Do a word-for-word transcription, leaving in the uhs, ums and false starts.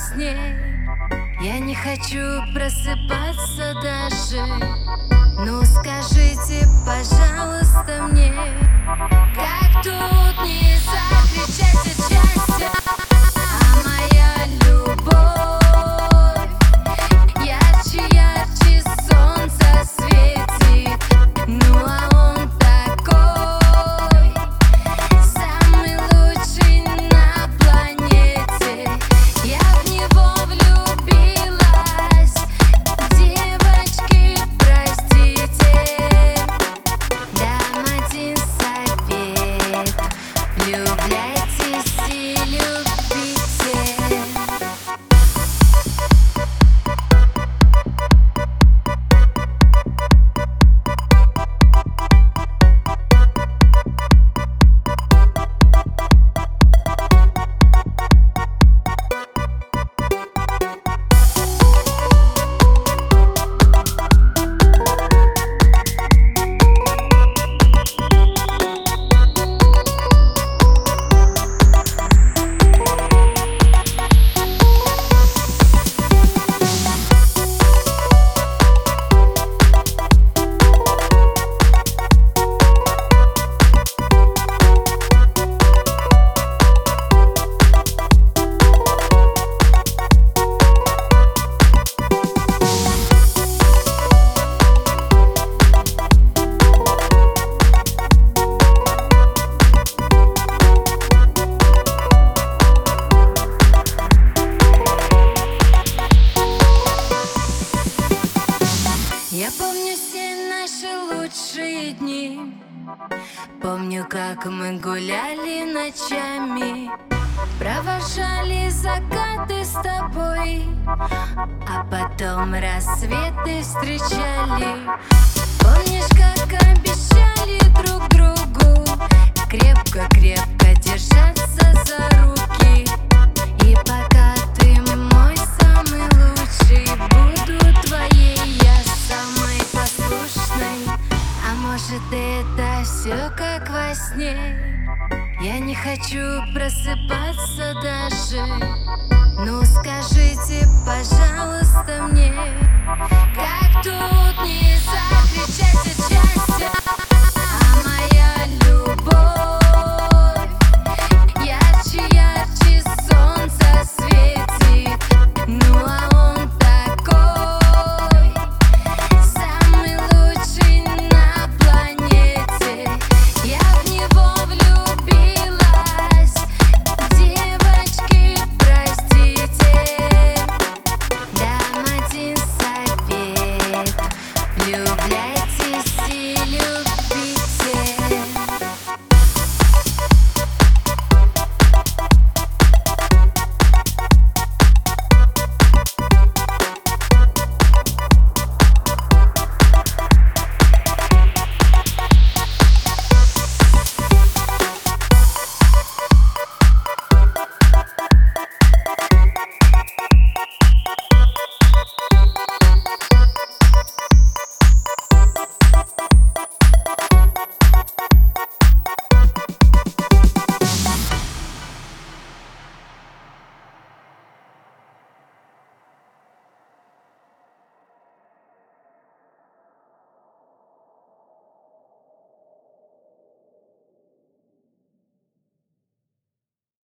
сне. Я не хочу просыпаться даже. Ну скажите, пожалуйста, мне, как тут не закричать от счастья? А моя любовь ярче, ярче солнца светит. Ну а он такой, самый лучший на планете. Я в него влюбилась. Девочки, простите, дам один совет: влюбляйтесь и любите. Я помню все наши лучшие дни. Помню, как мы гуляли ночами, провожали закаты с тобой, а потом рассветы встречали. Помнишь, как обещали друг другу крепко-крепко держаться за руки? И пока ты мой самый лучший, буду твоей я самой послушной. А может, это все как во сне? Я не хочу просыпаться даже. Ну скажите, пожалуйста, мне, как тут не закричать?